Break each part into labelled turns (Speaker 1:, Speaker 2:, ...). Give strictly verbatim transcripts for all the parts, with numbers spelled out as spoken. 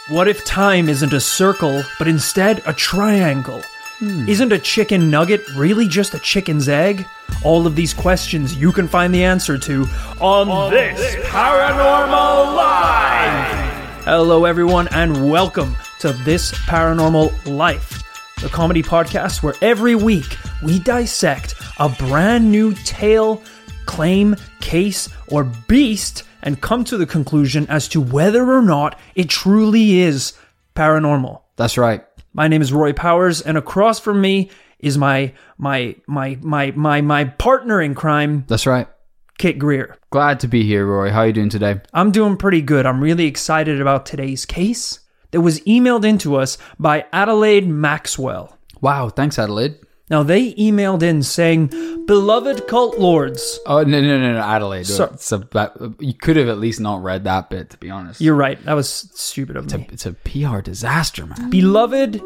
Speaker 1: What if time isn't a circle, but instead a triangle? Hmm. Isn't a chicken nugget really just a chicken's egg? All of these questions you can find the answer to on, on this, this Paranormal Life! Hello everyone and welcome to This Paranormal Life, the comedy podcast where every week we dissect a brand new tale, claim, case, or beast and come to the conclusion as to whether or not it truly is paranormal.
Speaker 2: That's right.
Speaker 1: My name is Roy Powers, and across from me is my my my my my my partner in crime.
Speaker 2: That's right.
Speaker 1: Kit Greer.
Speaker 2: Glad to be here, Roy. How are you doing today?
Speaker 1: I'm doing pretty good. I'm really excited about today's case that was emailed into us by Adelaide Maxwell.
Speaker 2: Wow, thanks, Adelaide.
Speaker 1: Now, they emailed in saying, "Beloved cult lords."
Speaker 2: Oh, no, no, no, no, Adelaide.
Speaker 1: So,
Speaker 2: it's a, that, you could have at least not read that bit, to be honest.
Speaker 1: You're right. That was stupid of
Speaker 2: it's
Speaker 1: me.
Speaker 2: A, it's a P R disaster, man.
Speaker 1: Beloved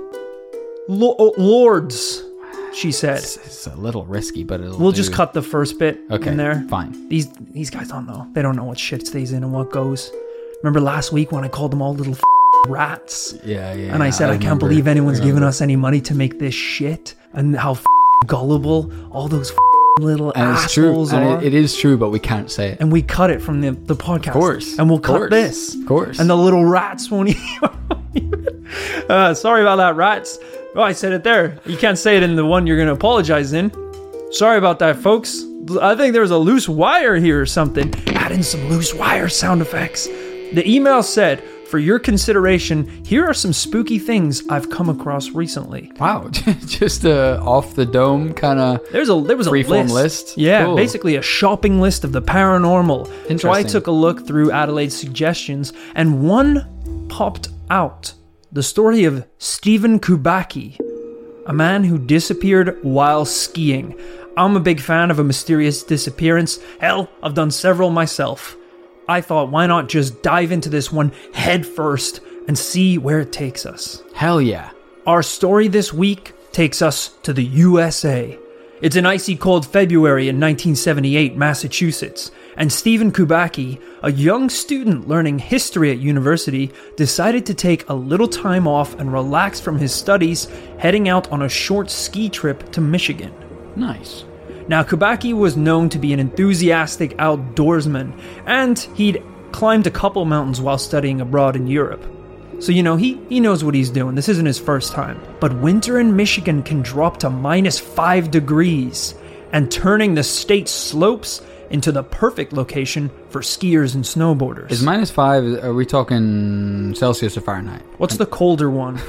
Speaker 1: lo- lords, she said.
Speaker 2: It's, it's a little risky, but it'll
Speaker 1: We'll
Speaker 2: do.
Speaker 1: just cut the first bit
Speaker 2: okay,
Speaker 1: in there.
Speaker 2: Fine.
Speaker 1: These these guys don't know. They don't know what shit stays in and what goes. Remember last week when I called them all little f- rats?
Speaker 2: Yeah, yeah.
Speaker 1: And I said, I, I can't believe anyone's giving us any money to make this shit. And how f- gullible all those f- little
Speaker 2: and
Speaker 1: assholes
Speaker 2: it's true.
Speaker 1: are.
Speaker 2: And it, it is true, but we can't say it.
Speaker 1: And we cut it from the, the podcast.
Speaker 2: Of course.
Speaker 1: And we'll
Speaker 2: of
Speaker 1: cut
Speaker 2: course.
Speaker 1: this.
Speaker 2: Of course.
Speaker 1: And the little rats won't even... uh, sorry about that, rats. Oh, I said it there. You can't say it in the one you're going to apologize in. Sorry about that, folks. I think there's a loose wire here or something. Add in some loose wire sound effects. The email said, "For your consideration, here are some spooky things I've come across recently."
Speaker 2: Wow, just a off the dome kind of.
Speaker 1: There's a there was a
Speaker 2: freeform
Speaker 1: list.
Speaker 2: list.
Speaker 1: Yeah,
Speaker 2: Cool.
Speaker 1: Basically a shopping list of the paranormal.
Speaker 2: Interesting.
Speaker 1: So I took a look through Adelaide's suggestions, and one popped out: the story of Stephen Kubacki, a man who disappeared while skiing. I'm a big fan of a mysterious disappearance. Hell, I've done several myself. I thought, why not just dive into this one head first and see where it takes us?
Speaker 2: Hell yeah.
Speaker 1: Our story this week takes us to the U S A. It's an icy cold February in nineteen seventy-eight, Massachusetts, and Stephen Kubacki, a young student learning history at university, decided to take a little time off and relax from his studies, heading out on a short ski trip to Michigan.
Speaker 2: Nice.
Speaker 1: Now, Kubacki was known to be an enthusiastic outdoorsman, and he'd climbed a couple mountains while studying abroad in Europe. So, you know, he, he knows what he's doing. This isn't his first time. But winter in Michigan can drop to minus five degrees, and turning the state's slopes into the perfect location for skiers and snowboarders.
Speaker 2: Is minus five, are we talking Celsius or Fahrenheit?
Speaker 1: What's the colder one?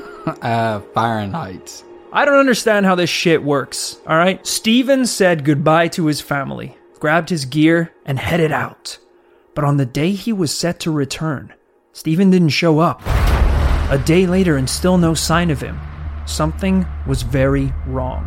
Speaker 2: uh, Fahrenheit.
Speaker 1: I don't understand how this shit works, alright? Steven said goodbye to his family, grabbed his gear, and headed out. But on the day he was set to return, Steven didn't show up. A day later and still no sign of him. Something was very wrong.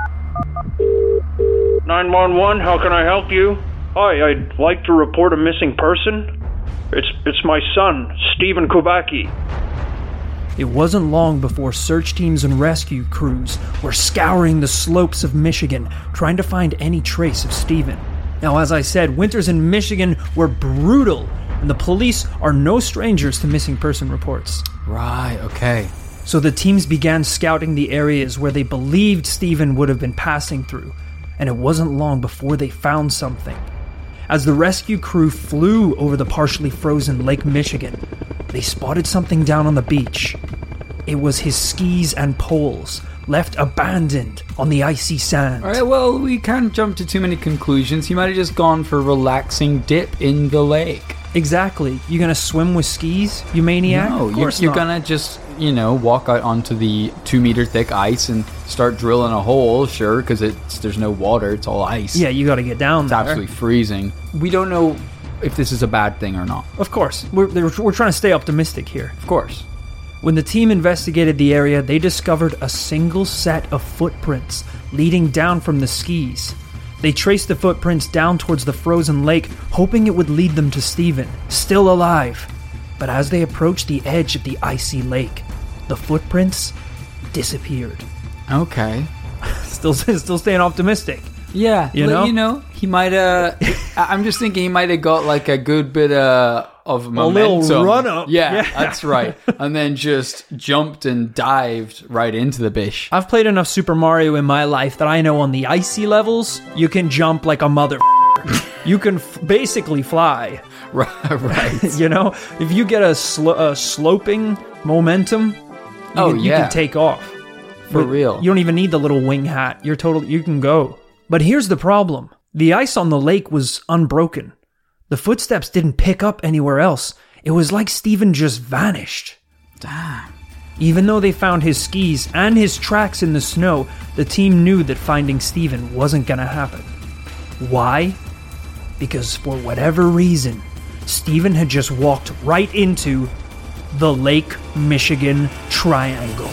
Speaker 3: nine one one, how can I help you? Hi, I'd like to report a missing person. It's it's my son, Stephen Kubacki.
Speaker 1: It wasn't long before search teams and rescue crews were scouring the slopes of Michigan, trying to find any trace of Stephen. Now, as I said, winters in Michigan were brutal, and the police are no strangers to missing person reports.
Speaker 2: Right, okay.
Speaker 1: So the teams began scouting the areas where they believed Stephen would have been passing through, and it wasn't long before they found something. As the rescue crew flew over the partially frozen Lake Michigan, they spotted something down on the beach. It was his skis and poles, left abandoned on the icy sand.
Speaker 2: Alright, well, we can't jump to too many conclusions. He might have just gone for a relaxing dip in the lake.
Speaker 1: Exactly. You gonna swim with skis, you maniac?
Speaker 2: No,
Speaker 1: of
Speaker 2: you're,
Speaker 1: course
Speaker 2: you're
Speaker 1: not.
Speaker 2: gonna just, you know, walk out onto the two meter thick ice and start drilling a hole, sure, because it's there's no water, it's all ice.
Speaker 1: Yeah, you gotta get down
Speaker 2: It's
Speaker 1: there.
Speaker 2: absolutely freezing. We don't know if this is a bad thing or not.
Speaker 1: Of course. We're, we're trying to stay optimistic here.
Speaker 2: Of course.
Speaker 1: When the team investigated the area, they discovered a single set of footprints leading down from the skis. They traced the footprints down towards the frozen lake, hoping it would lead them to Stephen, still alive. But as they approached the edge of the icy lake, the footprints disappeared.
Speaker 2: Okay.
Speaker 1: Still, still staying optimistic.
Speaker 2: Yeah,
Speaker 1: You
Speaker 2: you
Speaker 1: know?
Speaker 2: know, you know, he might have. I'm just thinking he might have got like a good bit of of
Speaker 1: A
Speaker 2: momentum.
Speaker 1: little run up.
Speaker 2: Yeah,
Speaker 1: Yeah.
Speaker 2: that's right. And then just jumped and dived right into the bish.
Speaker 1: I've played enough Super Mario in my life that I know on the icy levels, you can jump like a mother. You can f- basically fly.
Speaker 2: Right. right.
Speaker 1: You know, if you get a, sl- a sloping momentum, you,
Speaker 2: Oh,
Speaker 1: can, you
Speaker 2: yeah.
Speaker 1: can take off.
Speaker 2: For
Speaker 1: But
Speaker 2: real.
Speaker 1: You don't even need the little wing hat. You're totally, you can go. But here's the problem. The ice on the lake was unbroken. The footsteps didn't pick up anywhere else. It was like Steven just vanished.
Speaker 2: Damn.
Speaker 1: Even though they found his skis and his tracks in the snow, the team knew that finding Steven wasn't gonna happen. Why? Because for whatever reason, Steven had just walked right into the Lake Michigan Triangle.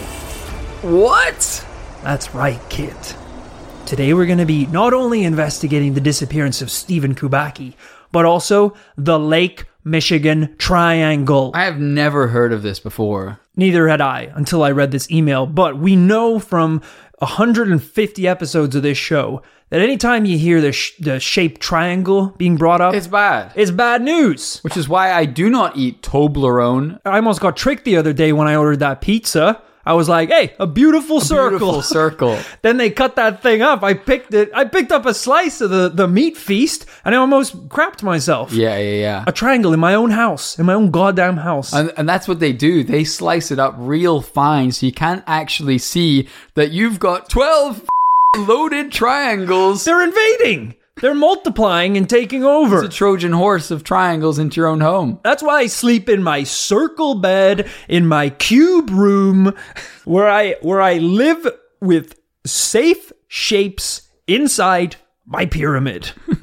Speaker 2: What?
Speaker 1: That's right, kid. Today we're going to be not only investigating the disappearance of Steven Kubacki, but also the Lake Michigan Triangle.
Speaker 2: I have never heard of this before.
Speaker 1: Neither had I until I read this email, but we know from one hundred fifty episodes of this show that anytime you hear the, sh- the shape triangle being brought up,
Speaker 2: It's bad.
Speaker 1: it's bad news.
Speaker 2: Which is why I do not eat Toblerone.
Speaker 1: I almost got tricked the other day when I ordered that pizza. I was like, hey, a beautiful circle.
Speaker 2: Beautiful circle.
Speaker 1: Then they cut that thing up. I picked it. I picked up a slice of the, the meat feast and I almost crapped myself.
Speaker 2: Yeah, yeah, yeah.
Speaker 1: A triangle in my own house, in my own goddamn house.
Speaker 2: And, and that's what they do. They slice it up real fine so you can't actually see that you've got twelve loaded triangles.
Speaker 1: They're invading. They're multiplying and taking over.
Speaker 2: It's a Trojan horse of triangles into your own home.
Speaker 1: That's why I sleep in my circle bed in my cube room where I where I live with safe shapes inside my pyramid.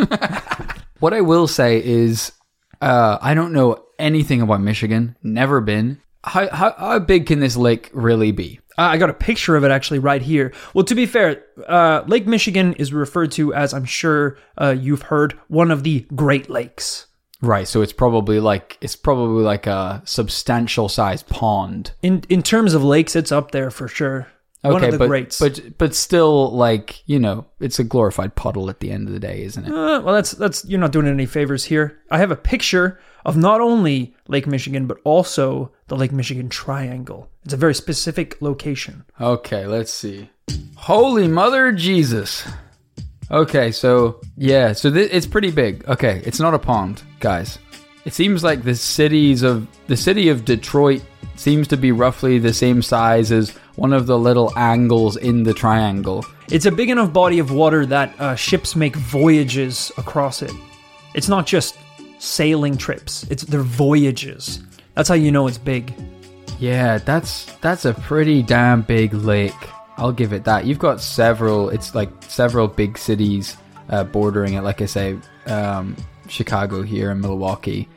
Speaker 2: What I will say is, uh, I don't know anything about Michigan. Never been. How, how, how big can this lake really be?
Speaker 1: Uh, I got a picture of it actually right here. Well, to be fair, uh, Lake Michigan is referred to as, I'm sure uh, you've heard, one of the Great Lakes.
Speaker 2: Right, so it's probably like it's probably like a substantial sized pond.
Speaker 1: In in terms of lakes, it's up there for sure. One
Speaker 2: Okay,
Speaker 1: of the
Speaker 2: but,
Speaker 1: greats.
Speaker 2: but but still, like, you know, it's a glorified puddle at the end of the day, isn't it?
Speaker 1: Uh, well, that's that's you're not doing any favors here. I have a picture of not only Lake Michigan but also the Lake Michigan Triangle. It's a very specific location.
Speaker 2: Okay, let's see. Holy Mother Jesus. Okay, so yeah, so th- it's pretty big. Okay, it's not a pond, guys. It seems like the cities of the city of Detroit seems to be roughly the same size as one of the little angles in the triangle.
Speaker 1: It's a big enough body of water that uh, ships make voyages across it. It's not just sailing trips; it's their voyages. That's how you know it's big.
Speaker 2: Yeah, that's that's a pretty damn big lake. I'll give it that. You've got several, it's like several big cities uh, bordering it. Like I say, um, Chicago here and Milwaukee.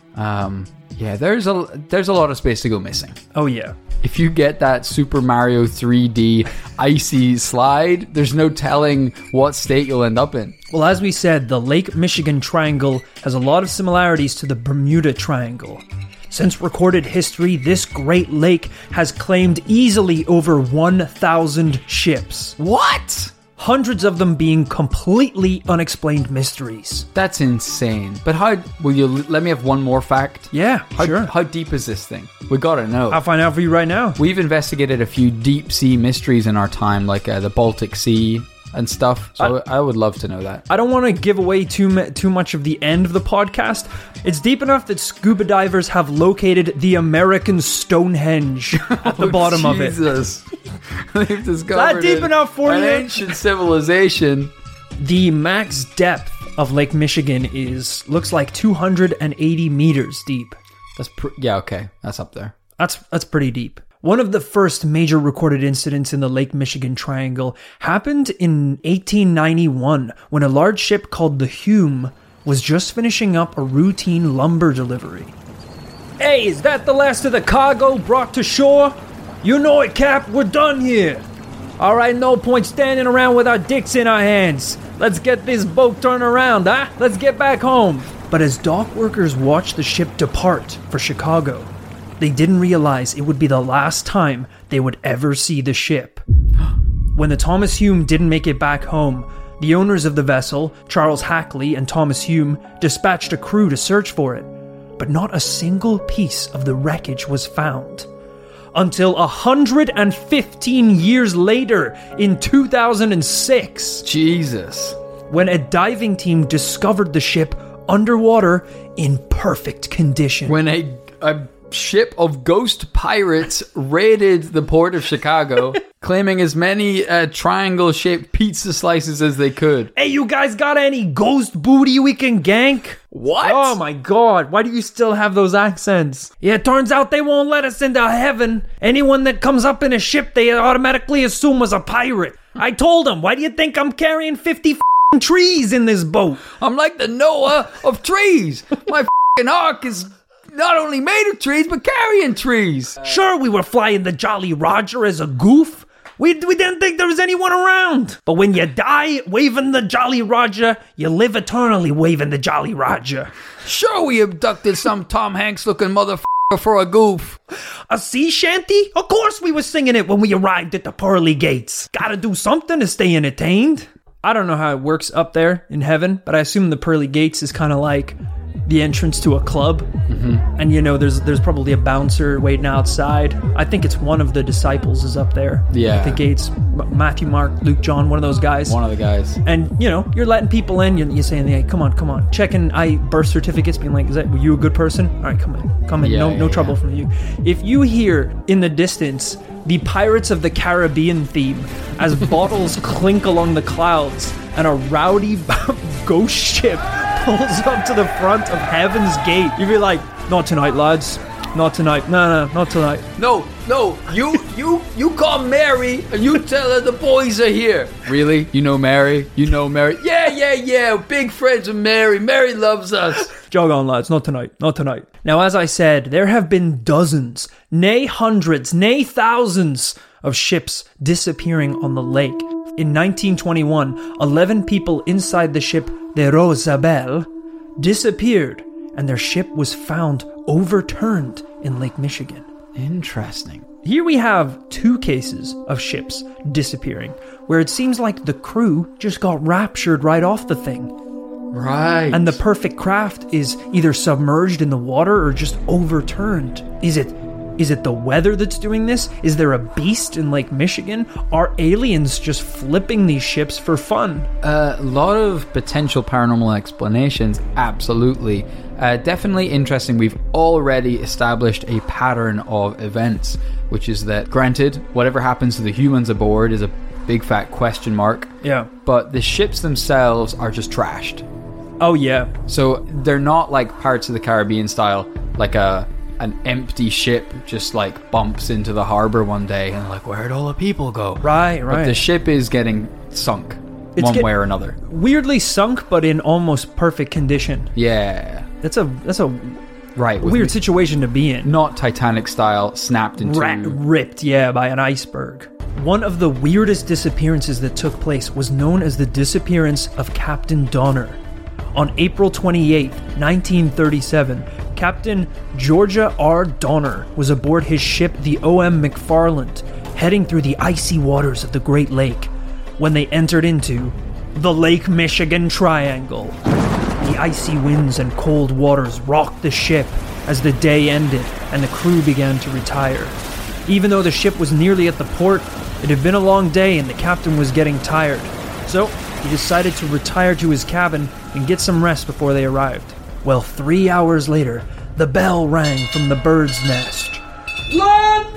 Speaker 2: Um, yeah, there's a there's a lot of space to go missing.
Speaker 1: Oh yeah.
Speaker 2: If you get that Super Mario three D icy slide, there's no telling what state you'll end up in.
Speaker 1: Well, as we said, the Lake Michigan Triangle has a lot of similarities to the Bermuda Triangle. Since recorded history, this Great Lake has claimed easily over one thousand ships.
Speaker 2: What?
Speaker 1: Hundreds of them being completely unexplained mysteries.
Speaker 2: That's insane. But how, will you l- let me have one more fact?
Speaker 1: Yeah,
Speaker 2: How,
Speaker 1: sure.
Speaker 2: how deep is this thing? We gotta know.
Speaker 1: I'll find out for you right now.
Speaker 2: We've investigated a few deep sea mysteries in our time, like uh, the Baltic Sea and stuff. So I, I would love to know that.
Speaker 1: I don't want to give away too ma- too much of the end of the podcast. It's deep enough that scuba divers have located the American Stonehenge at the bottom of it.
Speaker 2: Jesus. They've discovered
Speaker 1: That deep
Speaker 2: an-
Speaker 1: enough for
Speaker 2: an
Speaker 1: you?
Speaker 2: ancient civilization.
Speaker 1: The max depth of Lake Michigan is looks like two hundred eighty meters deep.
Speaker 2: That's pr- yeah, okay. That's up there.
Speaker 1: That's that's pretty deep. One of the first major recorded incidents in the Lake Michigan Triangle happened in eighteen ninety-one when a large ship called the Hume was just finishing up a routine lumber delivery. Hey, is that the last of the cargo brought to shore? You know it, Cap. We're done here. All right, no point standing around with our dicks in our hands. Let's get this boat turned around, huh? Let's get back home. But as dock workers watched the ship depart for Chicago, they didn't realize it would be the last time they would ever see the ship. When the Thomas Hume didn't make it back home, the owners of the vessel, Charles Hackley and Thomas Hume, dispatched a crew to search for it. but not a single piece of the wreckage was found. Until one hundred fifteen years later, in two thousand six.
Speaker 2: Jesus.
Speaker 1: When a diving team discovered the ship underwater in perfect condition.
Speaker 2: When a, a ship of ghost pirates raided the port of Chicago, claiming as many uh, triangle-shaped pizza slices as they could.
Speaker 1: Hey, you guys got any ghost booty we can gank?
Speaker 2: What?
Speaker 1: Oh my god, why do you still have those accents? Yeah, it turns out they won't let us into heaven. Anyone that comes up in a ship, they automatically assume was a pirate. I told them, why do you think I'm carrying fifty f***ing trees in this boat?
Speaker 2: I'm like the Noah of trees. My f***ing ark is not only made of trees, but carrying trees.
Speaker 1: Sure, we were flying the Jolly Roger as a goof. We, we didn't think there was anyone around. But when you die waving the Jolly Roger, you live eternally waving the Jolly Roger.
Speaker 2: Sure, we abducted some Tom Hanks looking motherfucker for a goof.
Speaker 1: A sea shanty? Of course we were singing it when we arrived at the pearly gates. Gotta do something to stay entertained. I don't know how it works up there in heaven, but I assume the pearly gates is kind of like the entrance to a club. Mm-hmm. And you know, there's there's probably a bouncer waiting outside. I think it's one of the disciples is up there.
Speaker 2: Yeah.
Speaker 1: At the gates. M- Matthew, Mark, Luke, John, one of those guys.
Speaker 2: One of the guys.
Speaker 1: And, you know, you're letting people in. You're, you're saying, hey, come on, come on. Checking I birth certificates, being like, is that, were you a good person? All right, come in. Come in.
Speaker 2: Yeah,
Speaker 1: no
Speaker 2: yeah,
Speaker 1: no
Speaker 2: yeah.
Speaker 1: trouble from you. If you hear in the distance the Pirates of the Caribbean theme as bottles clink along the clouds and a rowdy ghost ship pulls up to the front of Heaven's Gate, you'd be like, not tonight, lads. Not tonight. No, no, not tonight.
Speaker 2: No, no, you, you, you call Mary and you tell her the boys are here. Really? You know Mary? You know Mary? Yeah, yeah, yeah. Big friends with Mary. Mary loves us.
Speaker 1: Jog on, lads. Not tonight. Not tonight. Now, as I said, there have been dozens, nay hundreds, nay thousands of ships disappearing on the lake. In nineteen twenty-one, eleven people inside the ship the Rosabelle disappeared, and their ship was found overturned in Lake Michigan.
Speaker 2: Interesting.
Speaker 1: Here we have two cases of ships disappearing, where it seems like the crew just got raptured right off the thing.
Speaker 2: Right.
Speaker 1: And the perfect craft is either submerged in the water or just overturned. Is it is it the weather that's doing this? Is there a beast in Lake Michigan? Are aliens just flipping these ships for fun?
Speaker 2: A lot of potential paranormal explanations, absolutely. Uh, definitely interesting. We've already established a pattern of events, which is that, granted, whatever happens to the humans aboard is a big fat question mark.
Speaker 1: Yeah.
Speaker 2: But the ships themselves are just trashed.
Speaker 1: Oh, yeah.
Speaker 2: So they're not like Pirates of the Caribbean style, like a an empty ship just like bumps into the harbor one day and like, where'd all the people go?
Speaker 1: Right, right.
Speaker 2: But the ship is getting sunk
Speaker 1: It's
Speaker 2: one
Speaker 1: get-
Speaker 2: way or another.
Speaker 1: Weirdly sunk, but in almost perfect condition.
Speaker 2: Yeah.
Speaker 1: That's a that's a
Speaker 2: Right. with
Speaker 1: weird
Speaker 2: me-
Speaker 1: situation to be in.
Speaker 2: Not Titanic style, snapped into...
Speaker 1: Ra- ripped, yeah, by an iceberg. One of the weirdest disappearances that took place was known as the disappearance of Captain Donner. On April twenty-eighth, nineteen thirty-seven, Captain Georgia R. Donner was aboard his ship, the O M McFarland, heading through the icy waters of the Great Lake, when they entered into the Lake Michigan Triangle. The icy winds and cold waters rocked the ship as the day ended and the crew began to retire. Even though the ship was nearly at the port, it had been a long day and the captain was getting tired. So he decided to retire to his cabin and get some rest before they arrived. Well, three hours later, the bell rang from the bird's nest. Land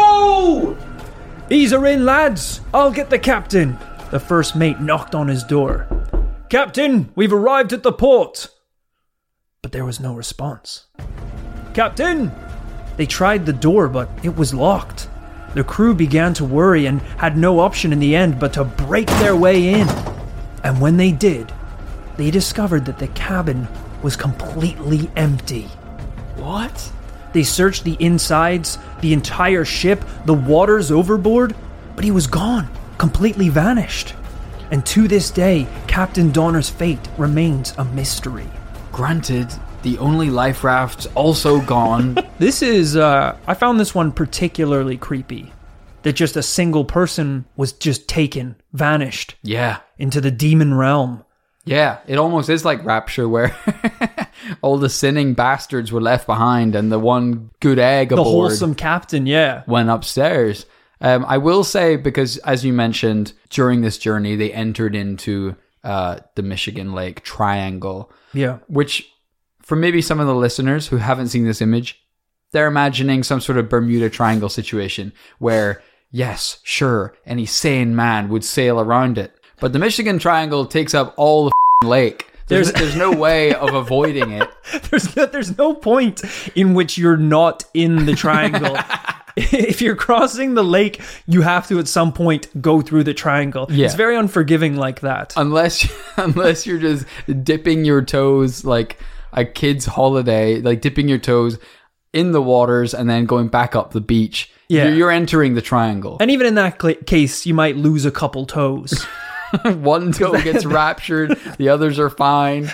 Speaker 1: ho! Ease her in, lads. I'll get the captain. The first mate knocked on his door. Captain, we've arrived at the port. But there was no response. Captain! They tried the door, but it was locked. The crew began to worry and had no option in the end but to break their way in. And when they did, they discovered that the cabin was completely empty.
Speaker 2: What?
Speaker 1: They searched the insides, the entire ship, the waters overboard, but he was gone, completely vanished. And to this day, Captain Donner's fate remains a mystery.
Speaker 2: Granted, the only life raft's also gone.
Speaker 1: This is, uh, I found this one particularly creepy. That just a single person was just taken, vanished
Speaker 2: Yeah.
Speaker 1: into the demon realm.
Speaker 2: Yeah, it almost is like Rapture where all the sinning bastards were left behind, and the one good egg
Speaker 1: The
Speaker 2: aboard
Speaker 1: wholesome captain, yeah.
Speaker 2: went upstairs. Um, I will say, because as you mentioned, during this journey, they entered into uh, the Michigan Lake Triangle,
Speaker 1: Yeah.
Speaker 2: which for maybe some of the listeners who haven't seen this image, they're imagining some sort of Bermuda Triangle situation where, yes, sure, any sane man would sail around it. But the Michigan Triangle takes up all the f***ing lake. There's, there's no way of avoiding it.
Speaker 1: There's no, there's no point in which you're not in the triangle. If you're crossing the lake, you have to at some point go through the triangle.
Speaker 2: Yeah.
Speaker 1: It's very unforgiving like that.
Speaker 2: Unless, unless you're just dipping your toes like a kid's holiday, like dipping your toes in the waters and then going back up the beach.
Speaker 1: Yeah.
Speaker 2: You're, you're entering the triangle.
Speaker 1: And even in that cl- case, you might lose a couple toes.
Speaker 2: One toe gets raptured, the others are fine.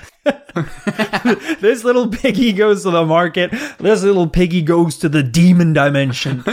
Speaker 1: This little piggy goes to the market. This little piggy goes to the demon dimension.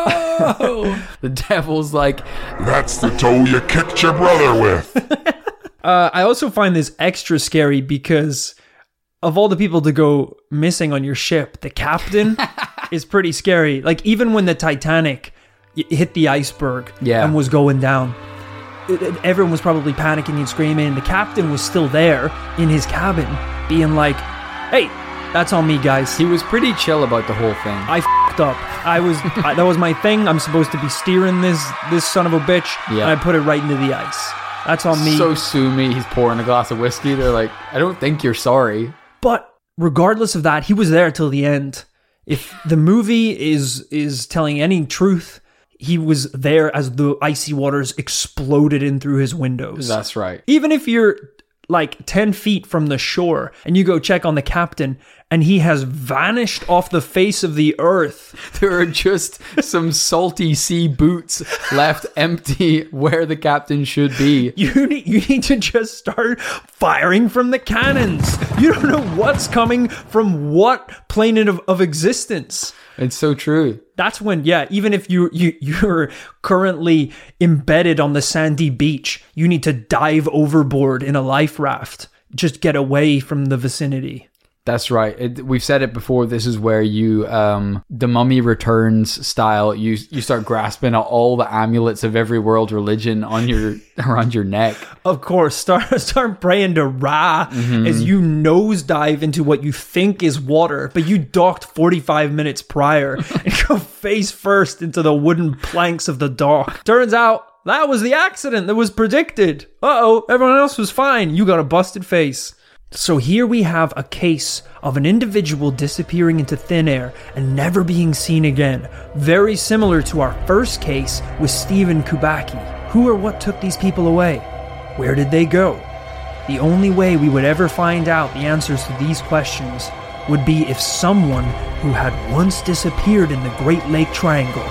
Speaker 2: No! The devil's like,
Speaker 4: That's the toe you kicked your brother with.
Speaker 1: Uh, I also find this extra scary because of all the people to go missing on your ship, the captain is pretty scary. Like, even when the Titanic y- hit the iceberg
Speaker 2: Yeah.
Speaker 1: and was going down, it, it- everyone was probably panicking and screaming, and the captain was still there in his cabin being like, hey, that's on me, guys.
Speaker 2: he was pretty chill about the whole thing.
Speaker 1: I f***ed up. I was I, that was my thing. I'm supposed to be steering this this son of a bitch,
Speaker 2: Yeah.
Speaker 1: and I put it right into the ice. That's on me.
Speaker 2: So sue me, he's pouring a glass of whiskey. They're like, I don't think you're sorry.
Speaker 1: But regardless of that, he was there till the end. If the movie is is telling any truth, he was there as the icy waters exploded in through his windows.
Speaker 2: That's right.
Speaker 1: Even if you're like ten feet from the shore and you go check on the captain and he has vanished off the face of the earth.
Speaker 2: There are just some salty sea boots left empty where the captain should be.
Speaker 1: You need, you need to just start firing from the cannons. You don't know what's coming from what plane of, of existence.
Speaker 2: It's so true.
Speaker 1: That's when, yeah, even if you, you, you're currently embedded on the sandy beach, you need to dive overboard in a life raft. Just get away from the vicinity.
Speaker 2: That's right. It, we've said it before. This is where you, um, the Mummy Returns style, you you start grasping at all the amulets of every world religion on your around your neck.
Speaker 1: Of course, start start praying to Ra as you nosedive into what you think is water, but you docked forty-five minutes prior and go face first into the wooden planks of the dock. Turns out that was the accident that was predicted. Uh-oh, everyone else was fine. You got a busted face. So here we have a case of an individual disappearing into thin air and never being seen again. Very similar to our first case with Stephen Kubacki. Who or what took these people away? Where did they go? The only way we would ever find out the answers to these questions would be if someone who had once disappeared in the Great Lake Triangle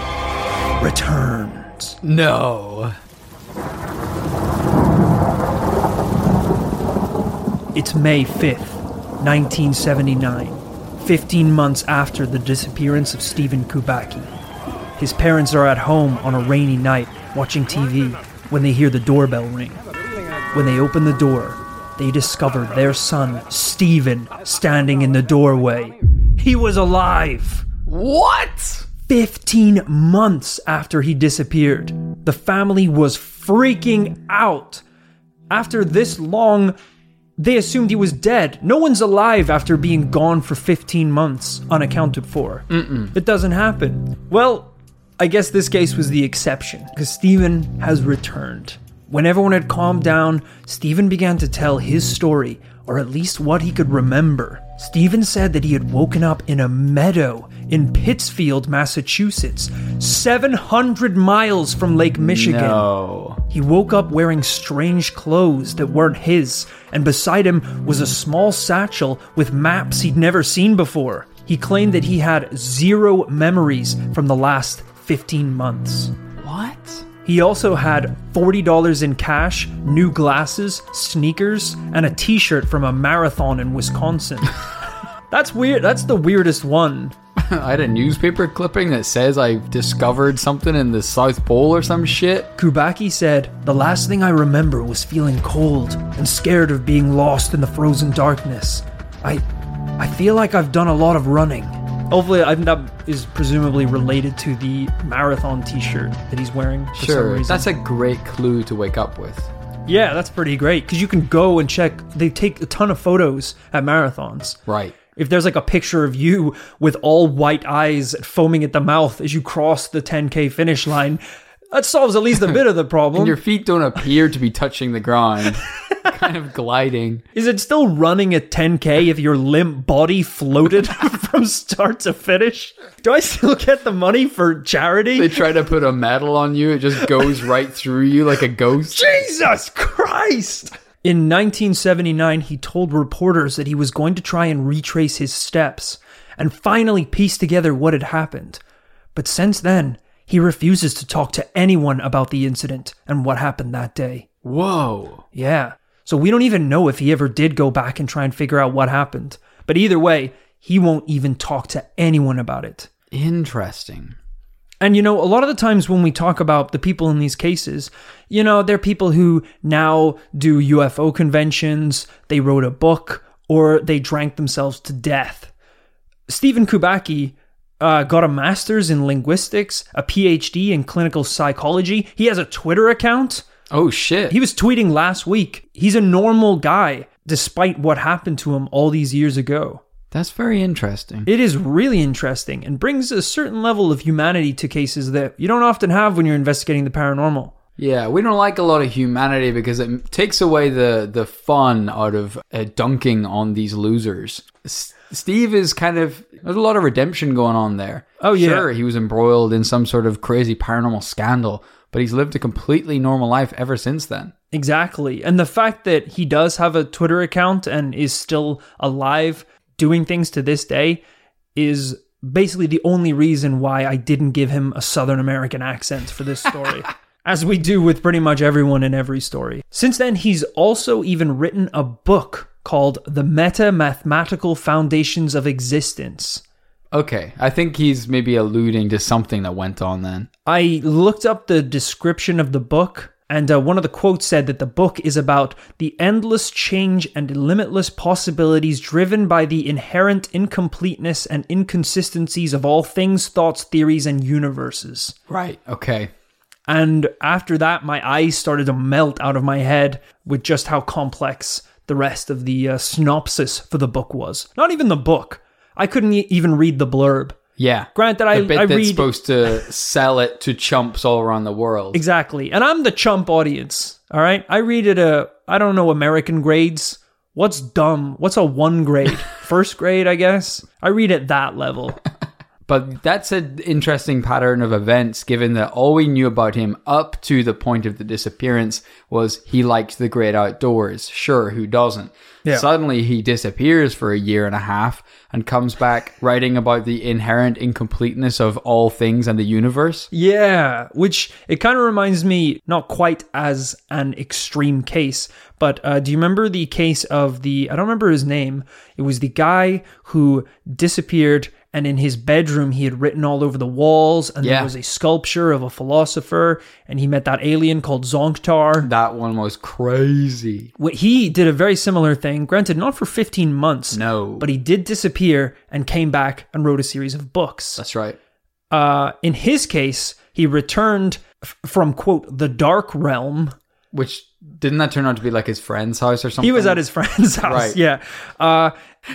Speaker 1: returned.
Speaker 2: No.
Speaker 1: It's May fifth, nineteen seventy-nine, fifteen months after the disappearance of Stephen Kubacki. His parents are at home on a rainy night watching T V when they hear the doorbell ring. When they open the door, they discover their son, Stephen, standing in the doorway. He was alive!
Speaker 2: What?
Speaker 1: fifteen months after he disappeared. The family was freaking out. After this long, they assumed he was dead. No one's alive after being gone for fifteen months, unaccounted for. Mm-mm. It doesn't happen. Well, I guess this case was the exception, because Stephen has returned. When everyone had calmed down, Stephen began to tell his story, or at least what he could remember. Stephen said that he had woken up in a meadow in Pittsfield, Massachusetts, seven hundred miles from Lake Michigan.
Speaker 2: No.
Speaker 1: He woke up wearing strange clothes that weren't his, and beside him was a small satchel with maps he'd never seen before. He claimed that he had zero memories from the last fifteen months.
Speaker 2: What?
Speaker 1: He also had forty dollars in cash, new glasses, sneakers, and a t-shirt from a marathon in Wisconsin. That's weird. That's the weirdest one.
Speaker 2: I had a newspaper clipping that says I discovered something in the South Pole or some shit.
Speaker 1: Kubacki said, "The last thing I remember was feeling cold and scared of being lost in the frozen darkness. I I feel like I've done a lot of running. Hopefully, I think that is presumably related to the marathon t-shirt that he's wearing for some
Speaker 2: Sure,
Speaker 1: reason.
Speaker 2: that's a great clue to wake up with.
Speaker 1: Yeah, that's pretty great, because you can go and check. They take a ton of photos at marathons.
Speaker 2: Right.
Speaker 1: If there's like a picture of you with all white eyes foaming at the mouth as you cross the ten K finish line, that solves at least a bit of the problem.
Speaker 2: And your feet don't appear to be touching the ground. Kind of gliding.
Speaker 1: Is it still running at ten K if your limp body floated from start to finish? Do I still get the money for charity?
Speaker 2: They try to put a medal on you. It just goes right through you like a ghost.
Speaker 1: Jesus Christ! In nineteen seventy-nine, he told reporters that he was going to try and retrace his steps and finally piece together what had happened. But since then, he refuses to talk to anyone about the incident and what happened that day.
Speaker 2: Whoa.
Speaker 1: Yeah. So we don't even know if he ever did go back and try and figure out what happened. But either way, he won't even talk to anyone about it.
Speaker 2: Interesting.
Speaker 1: And, you know, a lot of the times when we talk about the people in these cases, you know, they're people who now do U F O conventions, they wrote a book, or they drank themselves to death. Stephen Kubacki uh, got a master's in linguistics, a P H D in clinical psychology. He has a Twitter account.
Speaker 2: Oh, shit.
Speaker 1: He was tweeting last week. He's a normal guy, despite what happened to him all these years ago.
Speaker 2: That's very interesting.
Speaker 1: It is really interesting and brings a certain level of humanity to cases that you don't often have when you're investigating the paranormal.
Speaker 2: Yeah, we don't like a lot of humanity because it takes away the, the fun out of uh, dunking on these losers. S- Steve is kind of... There's a lot of redemption going on there.
Speaker 1: Oh, yeah.
Speaker 2: Sure, he was embroiled in some sort of crazy paranormal scandal, but he's lived a completely normal life ever since then.
Speaker 1: Exactly. And the fact that he does have a Twitter account and is still alive doing things to this day is basically the only reason why I didn't give him a Southern American accent for this story. As we do with pretty much everyone in every story. Since then, he's also even written a book called The Meta-Mathematical Foundations of Existence.
Speaker 2: Okay, I think he's maybe alluding to something that went on then.
Speaker 1: I looked up the description of the book, and uh, one of the quotes said that the book is about the endless change and limitless possibilities driven by the inherent incompleteness and inconsistencies of all things, thoughts, theories, and universes.
Speaker 2: Right, okay.
Speaker 1: And after that, my eyes started to melt out of my head with just how complex the rest of the uh, synopsis for the book was. Not even the book. I couldn't e- even read the blurb.
Speaker 2: Yeah.
Speaker 1: Granted, I,
Speaker 2: the bit
Speaker 1: I
Speaker 2: that's
Speaker 1: read...
Speaker 2: supposed to sell it to chumps all around the world.
Speaker 1: Exactly. And I'm the chump audience, all right? I read at a, I don't know, American grades. What's dumb? What's a one grade? First grade, I guess? I read at that level.
Speaker 2: But that's an interesting pattern of events, given that all we knew about him up to the point of the disappearance was he liked the great outdoors. Sure, who doesn't?
Speaker 1: Yeah.
Speaker 2: Suddenly he disappears for a year and a half and comes back writing about the inherent incompleteness of all things and the universe.
Speaker 1: Yeah, which it kind of reminds me, not quite as an extreme case, but uh, do you remember the case of the, I don't remember his name, it was the guy who disappeared and in his bedroom he had written all over the walls and
Speaker 2: Yeah.
Speaker 1: there was a sculpture of a philosopher and he met that alien called Zonktar.
Speaker 2: That one was crazy.
Speaker 1: What he did a very similar thing, granted not for fifteen months,
Speaker 2: No.
Speaker 1: but he did disappear and came back and wrote a series of books.
Speaker 2: That's right.
Speaker 1: Uh, in his case, he returned f- from, quote, the dark realm.
Speaker 2: Which, didn't that turn out to be like his friend's house or something?
Speaker 1: He was at his friend's house,
Speaker 2: Right.
Speaker 1: yeah. Uh,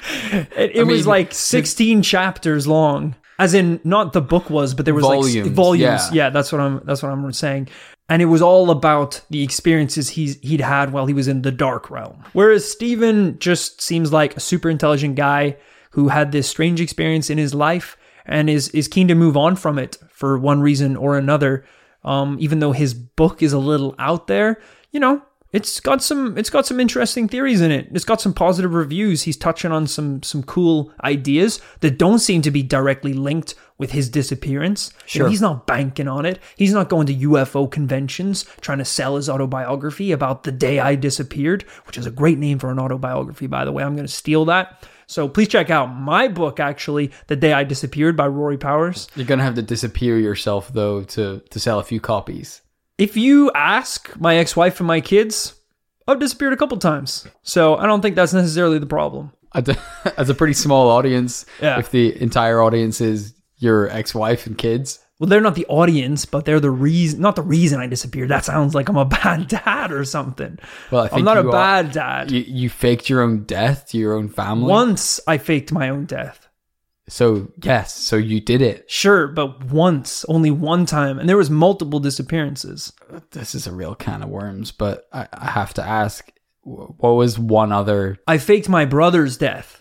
Speaker 1: it it
Speaker 2: I
Speaker 1: was
Speaker 2: mean,
Speaker 1: like sixteen chapters long. As in, not the book was, but there was
Speaker 2: Volumes,
Speaker 1: like s- volumes.
Speaker 2: yeah.
Speaker 1: Yeah, that's what I'm. That's what I'm saying. And it was all about the experiences he's he'd had while he was in the dark realm. Whereas Stephen just seems like a super intelligent guy who had this strange experience in his life and is is keen to move on from it for one reason or another. Um, even though his book is a little out there, you know, it's got some it's got some interesting theories in it. It's got some positive reviews. He's touching on some some cool ideas that don't seem to be directly linked with his disappearance. You know,
Speaker 2: Sure.
Speaker 1: he's not banking on it. He's not going to U F O conventions trying to sell his autobiography about the day I disappeared, which is a great name for an autobiography, by the way. I'm going to steal that. So please check out my book, actually, The Day I Disappeared by Rory Powers.
Speaker 2: You're going to have to disappear yourself, though, to, to sell a few copies.
Speaker 1: If you ask my ex-wife and my kids, I've disappeared a couple times. So I don't think that's necessarily the problem.
Speaker 2: as a pretty small audience,
Speaker 1: Yeah.
Speaker 2: if the entire audience is your ex-wife and kids.
Speaker 1: Well, they're not the audience, but they're the reason, not the reason I disappeared. That sounds like I'm a bad dad or something.
Speaker 2: Well, I think
Speaker 1: I'm not a
Speaker 2: you are-
Speaker 1: bad dad.
Speaker 2: You, you faked your own death to your own family.
Speaker 1: Once I faked my own death.
Speaker 2: So, yes, so you did it.
Speaker 1: Sure, but once, only one time. And there was multiple disappearances.
Speaker 2: This is a real can of worms, but I, I have to ask, wh- what was one other...
Speaker 1: I faked my brother's death.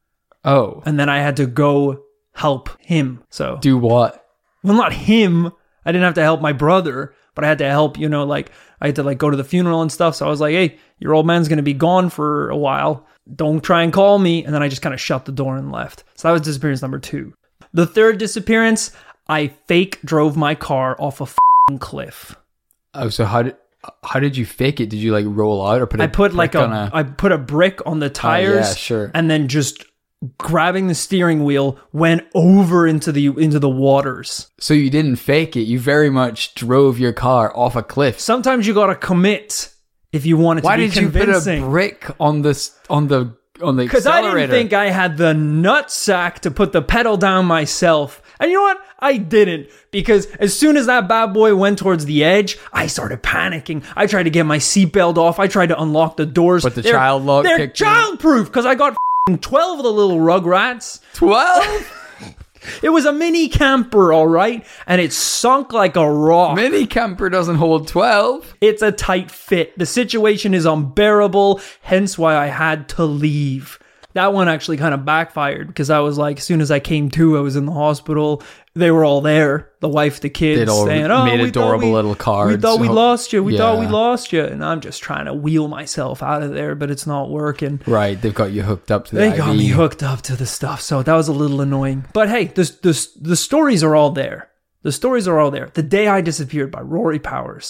Speaker 2: Oh,
Speaker 1: And then I had to go help him. So,
Speaker 2: do what?
Speaker 1: well, not him. I didn't have to help my brother, but I had to help, you know, like I had to like go to the funeral and stuff. So I was like, hey, your old man's going to be gone for a while. Don't try and call me. And then I just kind of shut the door and left. So that was disappearance number two. The third disappearance, I fake drove my car off a f***ing cliff.
Speaker 2: Oh, so how did how did you fake it? Did you like roll out or put? A
Speaker 1: I put like
Speaker 2: brick
Speaker 1: a,
Speaker 2: on a
Speaker 1: I put a brick on the tires.
Speaker 2: yeah, sure.
Speaker 1: And then just grabbing the steering wheel went over into the into the waters.
Speaker 2: So you didn't fake it. You very much drove your car off a cliff.
Speaker 1: Sometimes you gotta commit if you want it
Speaker 2: Why
Speaker 1: to be
Speaker 2: did you put a
Speaker 1: convincing.
Speaker 2: brick on this on the on the
Speaker 1: Because I
Speaker 2: accelerator?
Speaker 1: didn't think I had the nutsack to put the pedal down myself. And you know what? I didn't. Because as soon as that bad boy went towards the edge, I started panicking. I tried to get my seatbelt off. I tried to unlock the doors.
Speaker 2: But the
Speaker 1: They're-
Speaker 2: child lock
Speaker 1: They're
Speaker 2: kicked in.
Speaker 1: childproof because I got f***ing twelve of the little rugrats.
Speaker 2: Twelve.
Speaker 1: It was a mini camper, all right? And it sunk like a rock.
Speaker 2: Mini camper doesn't hold twelve.
Speaker 1: It's a tight fit. The situation is unbearable, hence why I had to leave. That one actually kind of backfired because I was like, as soon as I came to, I was in the hospital. They were all there, the wife, the kids,
Speaker 2: They'd all
Speaker 1: saying, "Oh,
Speaker 2: made
Speaker 1: we thought
Speaker 2: adorable
Speaker 1: we-
Speaker 2: little cards.
Speaker 1: We thought we
Speaker 2: Ho-
Speaker 1: lost you. We thought we
Speaker 2: Yeah.
Speaker 1: lost you." And I'm just trying to wheel myself out of there, but it's not working.
Speaker 2: Right, they've got you hooked up to the
Speaker 1: They
Speaker 2: I V.
Speaker 1: got me hooked up to the stuff, so that was a little annoying. But hey, the, the, the stories are all there. The stories are all there. The Day I Disappeared by Rory Powers.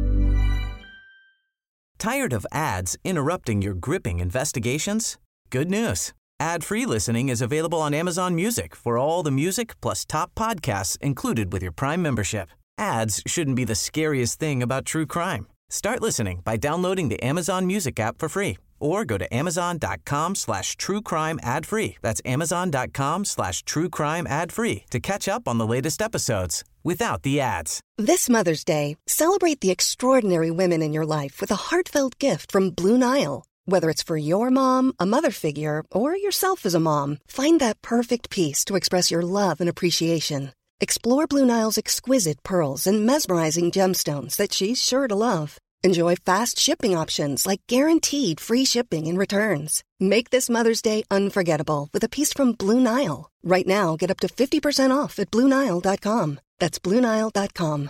Speaker 5: Tired of ads interrupting your gripping investigations? Good news. Ad-free listening is available on Amazon Music for all the music plus top podcasts included with your Prime membership. Ads shouldn't be the scariest thing about true crime. Start listening by downloading the Amazon Music app for free or go to amazon.com slash true crime ad free. That's amazon.com slash true crime ad free to catch up on the latest episodes without the ads.
Speaker 6: This Mother's Day, celebrate the extraordinary women in your life with a heartfelt gift from Blue Nile. Whether it's for your mom, a mother figure, or yourself as a mom, find that perfect piece to express your love and appreciation. Explore Blue Nile's exquisite pearls and mesmerizing gemstones that she's sure to love. Enjoy fast shipping options like guaranteed free shipping and returns. Make this Mother's Day unforgettable with a piece from Blue Nile. Right now, get up to fifty percent off at blue nile dot com. That's blue nile dot com.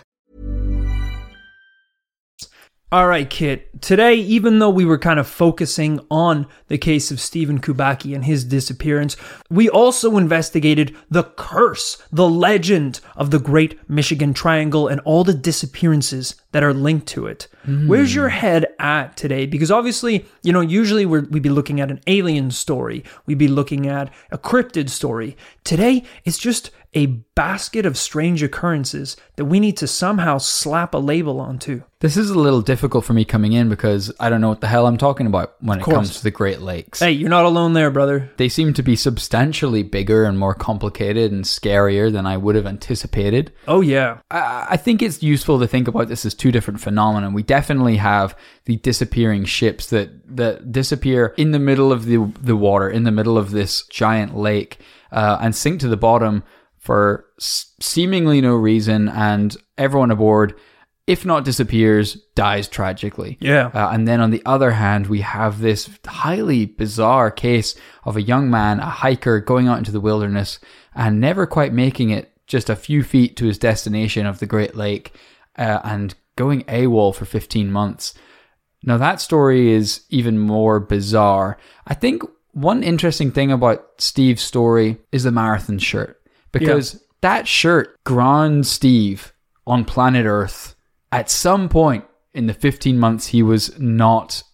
Speaker 1: All right, Kit. Today, even though we were kind of focusing on the case of Stephen Kubacki and his disappearance, we also investigated the curse, the legend of the Great Michigan Triangle and all the disappearances that are linked to it. Mm. Where's your head at today? Because obviously, you know, usually we're, we'd be looking at an alien story. We'd be looking at a cryptid story. Today, it's just a basket of strange occurrences that we need to somehow slap a label onto.
Speaker 2: This is a little difficult for me coming in because I don't know what the hell I'm talking about when it comes to the Great Lakes.
Speaker 1: Hey, you're not alone there, brother.
Speaker 2: They seem to be substantially bigger and more complicated and scarier than I would have anticipated.
Speaker 1: Oh, yeah.
Speaker 2: I, I think it's useful to think about this as two different phenomena. We definitely have the disappearing ships that, that disappear in the middle of the, the water, in the middle of this giant lake, uh, and sink to the bottom for seemingly no reason, and everyone aboard, if not disappears, dies tragically.
Speaker 1: Yeah.
Speaker 2: Uh, and then on the other hand, we have this highly bizarre case of a young man, a hiker, going out into the wilderness and never quite making it just a few feet to his destination of the Great Lake, uh, and going AWOL for fifteen months. Now that story is even more bizarre. I think one interesting thing about Steve's story is the marathon shirt. Because yeah. that shirt ground Steve on planet Earth at some point in the fifteen months he was not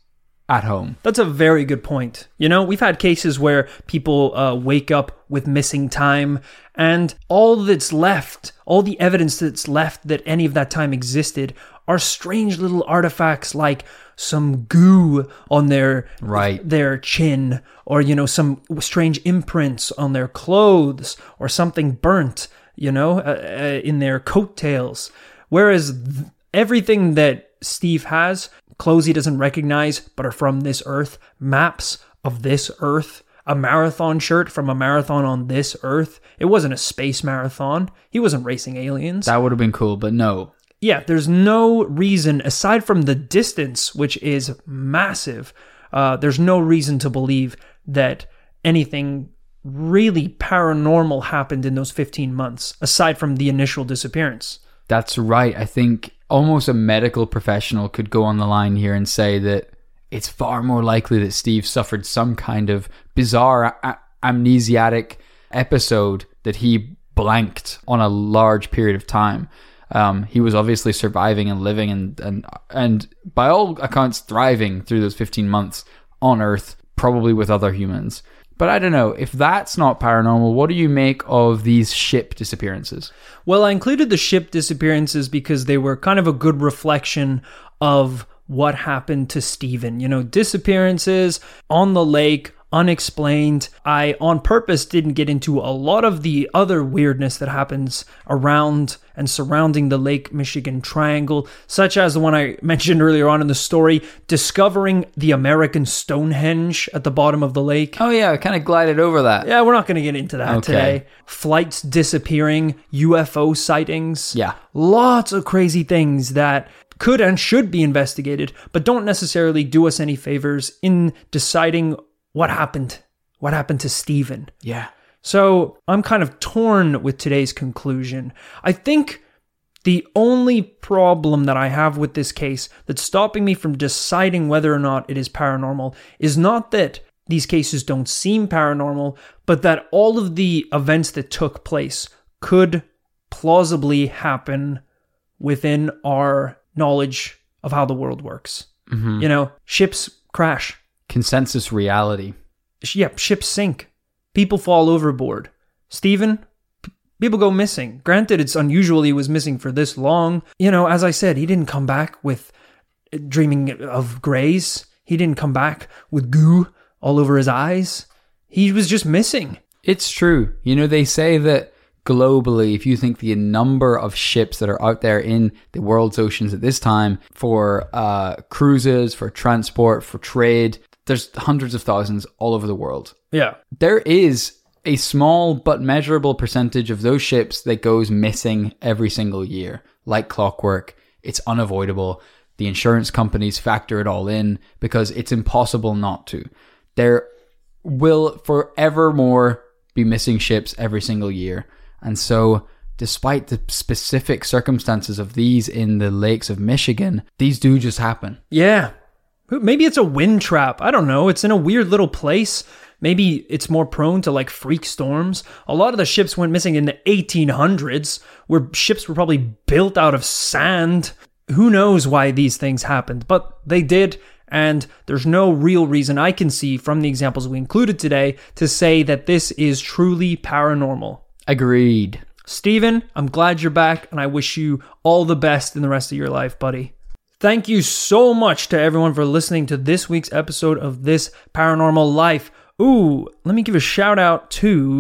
Speaker 2: at home.
Speaker 1: That's a very good point. You know, we've had cases where people uh, wake up with missing time, and all that's left, all the evidence that's left that any of that time existed are strange little artifacts like some goo on their
Speaker 2: right.
Speaker 1: their chin, or, you know, some strange imprints on their clothes, or something burnt, you know, uh, uh, in their coattails. Whereas th- everything that Steve has, clothes he doesn't recognize but are from this earth, maps of this earth, a marathon shirt from a marathon on this earth. It wasn't a space marathon. He wasn't racing aliens.
Speaker 2: That would have been cool, but no.
Speaker 1: Yeah, there's no reason, aside from the distance, which is massive, uh, there's no reason to believe that anything really paranormal happened in those fifteen months, aside from the initial disappearance.
Speaker 2: That's right. I think almost a medical professional could go on the line here and say that it's far more likely that Steve suffered some kind of bizarre a- amnesiatic episode that he blanked on a large period of time. Um, he was obviously surviving and living and, and and by all accounts thriving through those fifteen months on Earth, probably with other humans. But I don't know, if that's not paranormal, what do you make of these ship disappearances?
Speaker 1: Well, I included the ship disappearances because they were kind of a good reflection of what happened to Stephen. You know, disappearances on the lake, unexplained. I, on purpose, didn't get into a lot of the other weirdness that happens around and surrounding the Lake Michigan Triangle, such as the one I mentioned earlier on in the story, discovering the American Stonehenge at the bottom of the lake.
Speaker 2: Oh yeah, I kind of glided over that.
Speaker 1: Yeah, we're not going to get into that
Speaker 2: Okay.
Speaker 1: today. Flights disappearing, U F O sightings.
Speaker 2: Yeah.
Speaker 1: Lots of crazy things that could and should be investigated, but don't necessarily do us any favors in deciding what happened. What happened to Stephen?
Speaker 2: Yeah.
Speaker 1: So I'm kind of torn with today's conclusion. I think the only problem that I have with this case that's stopping me from deciding whether or not it is paranormal is not that these cases don't seem paranormal, but that all of the events that took place could plausibly happen within our knowledge of how the world works.
Speaker 2: Mm-hmm.
Speaker 1: You know, ships crash.
Speaker 2: Consensus reality.
Speaker 1: Yep, ships sink. People fall overboard. Stephen, p- people go missing. Granted, it's unusual he was missing for this long. You know, as I said, he didn't come back with dreaming of grays. He didn't come back with goo all over his eyes. He was just missing.
Speaker 2: It's true. You know, they say that globally, if you think the number of ships that are out there in the world's oceans at this time for uh, cruises, for transport, for trade, there's hundreds of thousands all over the world.
Speaker 1: Yeah.
Speaker 2: There is a small but measurable percentage of those ships that goes missing every single year. Like clockwork, it's unavoidable. The insurance companies factor it all in because it's impossible not to. There will forevermore be missing ships every single year. And so, despite the specific circumstances of these in the lakes of Michigan, these do just happen.
Speaker 1: Yeah. Maybe it's a wind trap. I don't know. It's in a weird little place. Maybe it's more prone to like freak storms. A lot of the ships went missing in the eighteen hundreds, where ships were probably built out of sand. Who knows why these things happened, but they did. And there's no real reason I can see from the examples we included today to say that this is truly paranormal.
Speaker 2: Agreed.
Speaker 1: Stephen, I'm glad you're back, and I wish you all the best in the rest of your life, buddy. Thank you so much to everyone for listening to this week's episode of This Paranormal Life. Ooh, let me give a shout out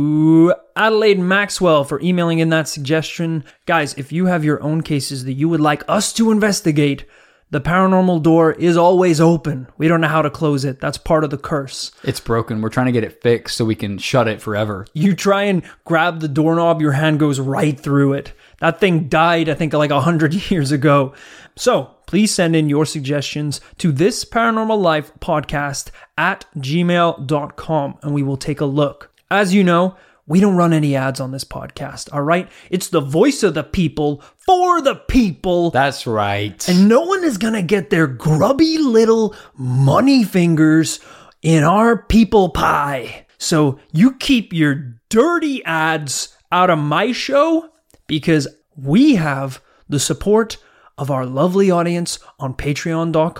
Speaker 1: to Adelaide Maxwell for emailing in that suggestion. Guys, if you have your own cases that you would like us to investigate, the paranormal door is always open. We don't know how to close it. That's part of the curse.
Speaker 2: It's broken. We're trying to get it fixed so we can shut it forever.
Speaker 1: You try and grab the doorknob, your hand goes right through it. That thing died, I think, like a hundred years ago. So please send in your suggestions to This Paranormal Life podcast at gmail dot com, and we will take a look. As you know, we don't run any ads on this podcast, all right? It's the voice of the people for the people.
Speaker 2: That's right.
Speaker 1: And no one is going to get their grubby little money fingers in our people pie. So you keep your dirty ads out of my show because we have the support of our lovely audience on patreon dot com.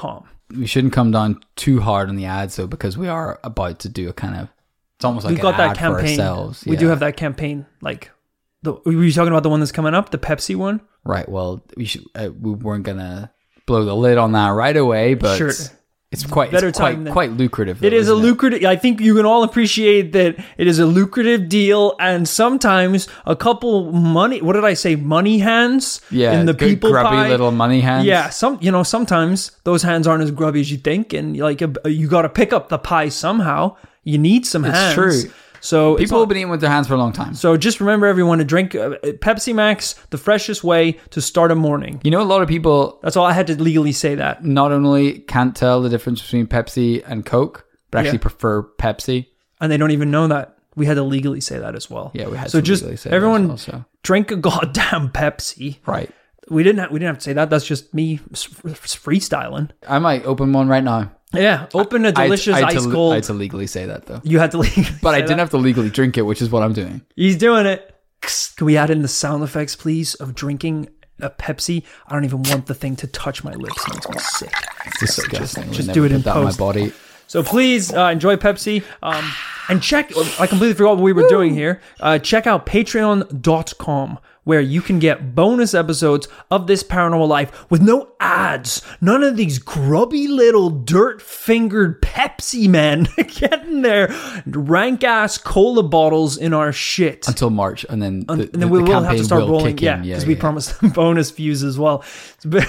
Speaker 2: we shouldn't come down too hard on the ads though, because we are about to do a kind of, it's almost like
Speaker 1: We've
Speaker 2: an
Speaker 1: got that
Speaker 2: ad
Speaker 1: campaign.
Speaker 2: for ourselves.
Speaker 1: We
Speaker 2: Yeah.
Speaker 1: do have that campaign. Like, the, were you talking about the one that's coming up, the Pepsi one?
Speaker 2: Right. Well, we should. Uh, we weren't gonna blow the lid on that right away, but
Speaker 1: Sure.
Speaker 2: it's quite
Speaker 1: Better
Speaker 2: it's quite
Speaker 1: time than-
Speaker 2: quite lucrative.
Speaker 1: It
Speaker 2: though,
Speaker 1: is a
Speaker 2: isn't
Speaker 1: lucrative. I think you can all appreciate that it is a lucrative deal, and sometimes a couple money. What did I say? Money hands.
Speaker 2: Yeah,
Speaker 1: in the
Speaker 2: good
Speaker 1: people
Speaker 2: grubby
Speaker 1: pie.
Speaker 2: little money hands.
Speaker 1: Yeah, some you know sometimes those hands aren't as grubby as you think, and like a, you got to pick up the pie somehow. You need some
Speaker 2: It's
Speaker 1: hands.
Speaker 2: true.
Speaker 1: So it's
Speaker 2: People
Speaker 1: all-
Speaker 2: have been eating with their hands for a long time.
Speaker 1: So just remember, everyone, to drink uh, Pepsi Max, the freshest way to start a morning.
Speaker 2: You know, a lot of people
Speaker 1: That's all I had to legally say that.
Speaker 2: not only can't tell the difference between Pepsi and Coke, but actually
Speaker 1: Yeah.
Speaker 2: prefer Pepsi.
Speaker 1: And they don't even know that. We had to legally say that as well.
Speaker 2: Yeah, we had
Speaker 1: so
Speaker 2: to
Speaker 1: just
Speaker 2: legally say that
Speaker 1: everyone
Speaker 2: as well, so.
Speaker 1: drink a goddamn Pepsi.
Speaker 2: Right.
Speaker 1: We didn't have, we didn't have to say that. That's just me s- freestyling.
Speaker 2: I might open one right now.
Speaker 1: Yeah, open a
Speaker 2: I had-
Speaker 1: delicious
Speaker 2: I had
Speaker 1: ice
Speaker 2: to,
Speaker 1: cold.
Speaker 2: I had to legally say that though.
Speaker 1: You had to legally
Speaker 2: But I
Speaker 1: say
Speaker 2: didn't
Speaker 1: that.
Speaker 2: have to legally drink it, which is what I'm doing.
Speaker 1: He's doing it. Can we add in the sound effects, please, of drinking a Pepsi? I don't even want the thing to touch my lips. It makes me sick.
Speaker 2: It's
Speaker 1: So
Speaker 2: disgusting.
Speaker 1: just
Speaker 2: Would
Speaker 1: just
Speaker 2: never
Speaker 1: do it
Speaker 2: put
Speaker 1: in
Speaker 2: that
Speaker 1: post.
Speaker 2: on my body.
Speaker 1: So please uh, enjoy Pepsi. Um, and check, I completely forgot what we were doing here. Uh, check out patreon dot com, where you can get bonus episodes of This Paranormal Life with no ads. None of these grubby little dirt-fingered Pepsi men getting their rank-ass cola bottles in our shit.
Speaker 2: Until March, and then the,
Speaker 1: and
Speaker 2: the,
Speaker 1: then we
Speaker 2: the
Speaker 1: will have
Speaker 2: campaign
Speaker 1: to start
Speaker 2: will
Speaker 1: rolling,
Speaker 2: kick
Speaker 1: yeah,
Speaker 2: in.
Speaker 1: because
Speaker 2: yeah,
Speaker 1: we
Speaker 2: yeah.
Speaker 1: promised them bonus views as well. but,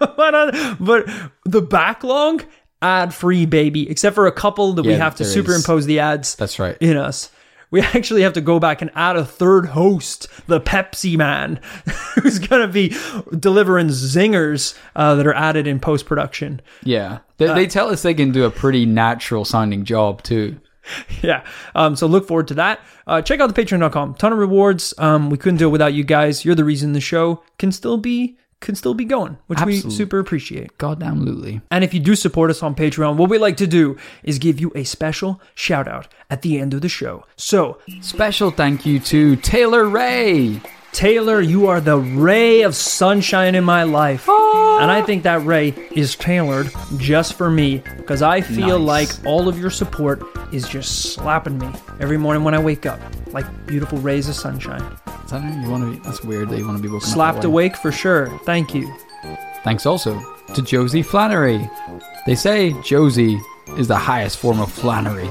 Speaker 1: uh, but the backlog, ad-free, baby, except for a couple that we
Speaker 2: Yeah,
Speaker 1: have to
Speaker 2: there is.
Speaker 1: superimpose the ads.
Speaker 2: That's right.
Speaker 1: In us. We actually have to go back and add a third host, the Pepsi Man, who's going to be delivering zingers uh, that are added in post-production.
Speaker 2: Yeah, they,
Speaker 1: Uh,
Speaker 2: they tell us they can do a pretty natural sounding job too.
Speaker 1: Yeah. Um, so look forward to that. Uh, check out the patreon dot com. Ton of rewards. Um, we couldn't do it without you guys. You're the reason the show can still be can still be going, which we
Speaker 2: Absolutely.
Speaker 1: super appreciate.
Speaker 2: Goddamn lutely.
Speaker 1: And if you do support us on Patreon, what we like to do is give you a special shout out at the end of the show. So,
Speaker 2: Special thank you to Taylor Ray.
Speaker 1: Taylor, you are the ray of sunshine in my life. And I think that ray is tailored just for me, because I feel
Speaker 2: Nice.
Speaker 1: like all of your support is just slapping me every morning when I wake up, like beautiful rays of sunshine.
Speaker 2: Is that how you want to be? That's weird that you want to be woken up
Speaker 1: Slapped
Speaker 2: that way.
Speaker 1: awake for sure. Thank you.
Speaker 2: Thanks also to Josie Flannery. They say Josie is the highest form of Flannery.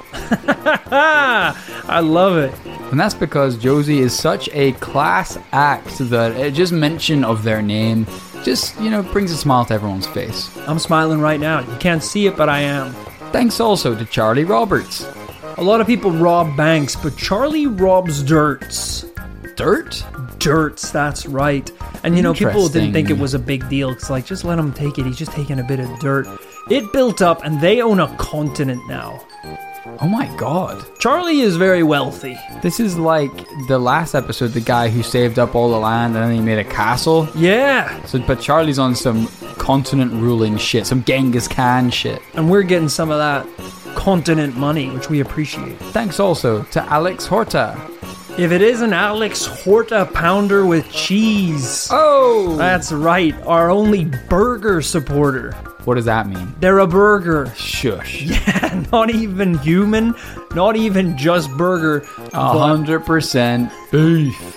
Speaker 1: Ah, I love it.
Speaker 2: And that's because Josie is such a class act that uh, just mention of their name just, you know, brings a smile to everyone's face.
Speaker 1: I'm smiling right now. You can't see it, but I am.
Speaker 2: Thanks also to Charlie Roberts.
Speaker 1: A lot of people rob banks, but Charlie robs dirts.
Speaker 2: Dirt?
Speaker 1: Dirts, that's right. And you know, people didn't think it
Speaker 2: Interesting.
Speaker 1: was a big deal. It's like, just let him take it. He's just taking a bit of dirt. It built up, and they own a continent now.
Speaker 2: Oh my god.
Speaker 1: Charlie is very wealthy.
Speaker 2: This is like the last episode, the guy who saved up all the land and then he made a castle.
Speaker 1: Yeah.
Speaker 2: So, but Charlie's on some continent ruling shit, some Genghis Khan shit.
Speaker 1: And we're getting some of that continent money, which we appreciate.
Speaker 2: Thanks also to Alex Horta.
Speaker 1: If it isn't Alex Horta Pounder with cheese.
Speaker 2: Oh!
Speaker 1: That's right, our only burger supporter.
Speaker 2: What does that mean?
Speaker 1: They're a burger.
Speaker 2: Shush.
Speaker 1: Yeah, not even human, not even just burger.
Speaker 2: A
Speaker 1: but-
Speaker 2: hundred percent beef.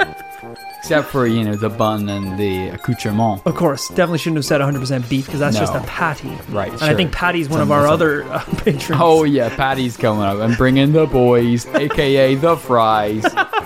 Speaker 2: Except for, you know, the bun and the accoutrement.
Speaker 1: Of course, definitely shouldn't have said one hundred percent beef, because that's
Speaker 2: No.
Speaker 1: just a patty.
Speaker 2: Right,
Speaker 1: And I
Speaker 2: sure.
Speaker 1: think Patty's one
Speaker 2: It's
Speaker 1: of
Speaker 2: a-
Speaker 1: our
Speaker 2: it's a-
Speaker 1: other uh, patrons.
Speaker 2: Oh yeah, Patty's coming up and bringing the boys, aka the fries.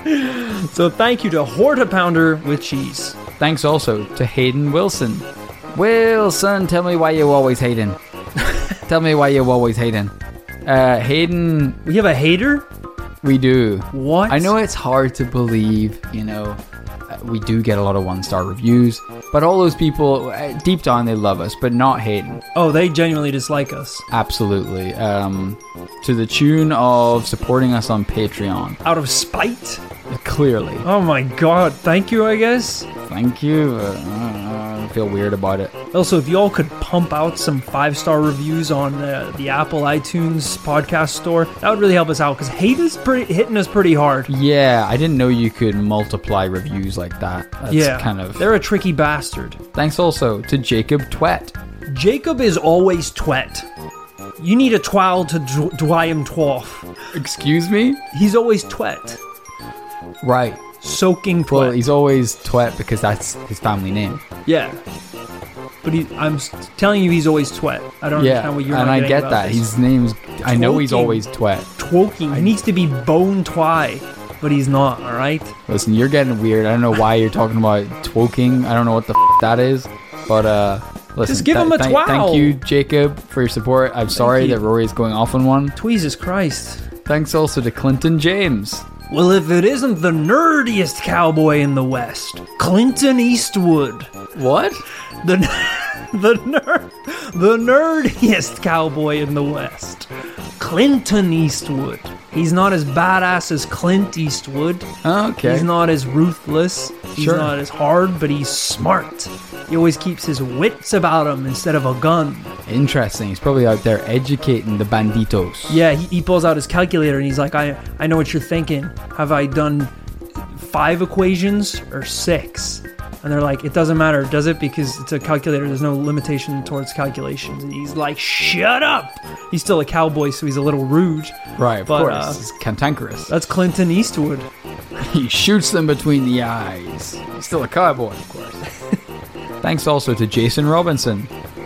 Speaker 1: So thank you to Horta Pounder with cheese.
Speaker 2: Thanks also to Hayden Wilson. Wilson, tell me why you always hating. Tell me why you always hating. Uh, Hayden,
Speaker 1: We have a hater?
Speaker 2: we do.
Speaker 1: What?
Speaker 2: I know it's hard to believe, you know, uh, we do get a lot of one-star reviews, but all those people, uh, deep down, they love us, but not Hayden.
Speaker 1: Oh, they genuinely dislike us.
Speaker 2: Absolutely. Um, to the tune of supporting us on Patreon.
Speaker 1: Out of spite?
Speaker 2: Clearly.
Speaker 1: Oh my god, thank you, I guess.
Speaker 2: Thank you. Uh, I feel weird about it.
Speaker 1: Also, if y'all could pump out some five-star reviews on uh, the Apple iTunes podcast store, that would really help us out, because Hayden's pretty, hitting us pretty hard.
Speaker 2: Yeah, I didn't know you could multiply reviews like that. That's
Speaker 1: yeah,
Speaker 2: kind of...
Speaker 1: they're a tricky bastard.
Speaker 2: Thanks also to Jacob Twet.
Speaker 1: Jacob is always twet. You need a twal to dw- dwy him twoff.
Speaker 2: Excuse me?
Speaker 1: He's always twet.
Speaker 2: Right.
Speaker 1: Soaking twet.
Speaker 2: Well, he's always Twet because that's his family name.
Speaker 1: Yeah. But he, I'm s- telling you he's always twet. I don't
Speaker 2: Yeah,
Speaker 1: understand what you're
Speaker 2: and
Speaker 1: not
Speaker 2: I
Speaker 1: getting
Speaker 2: get
Speaker 1: about
Speaker 2: that.
Speaker 1: this.
Speaker 2: His name's... I know he's
Speaker 1: Twoking.
Speaker 2: always Twet.
Speaker 1: Twoking. He needs to be bone twy, but he's not, alright?
Speaker 2: Listen, you're getting weird. I don't know why you're talking about twoking. I don't know what the f- that is. But, uh... Listen,
Speaker 1: Just give him a
Speaker 2: thank,
Speaker 1: twal.
Speaker 2: Thank you, Jacob, for your support. I'm sorry
Speaker 1: you.
Speaker 2: that Rory is going off on one.
Speaker 1: Jesus Christ.
Speaker 2: Thanks also to Clinton James.
Speaker 1: Well, if it isn't the nerdiest cowboy in the West, Clinton Eastwood.
Speaker 2: What?
Speaker 1: The the nerd the nerdiest cowboy in the West. Clinton Eastwood. He's not as badass as Clint Eastwood.
Speaker 2: Okay.
Speaker 1: He's not as ruthless. He's
Speaker 2: Sure.
Speaker 1: not as hard, but he's smart. He always keeps his wits about him instead of a gun.
Speaker 2: Interesting. He's probably out there educating the banditos.
Speaker 1: Yeah, he, he pulls out his calculator and he's like, I, I know what you're thinking. Have I done five equations or six? And they're like, it doesn't matter, does it? Because it's a calculator. There's no limitation towards calculations. And he's like, shut up. He's still a cowboy, so he's a little rude.
Speaker 2: Right, of
Speaker 1: But,
Speaker 2: course.
Speaker 1: uh,
Speaker 2: He's cantankerous.
Speaker 1: That's Clinton Eastwood.
Speaker 2: He shoots them between the eyes. He's still a cowboy, of course. Thanks also to Jason Robinson.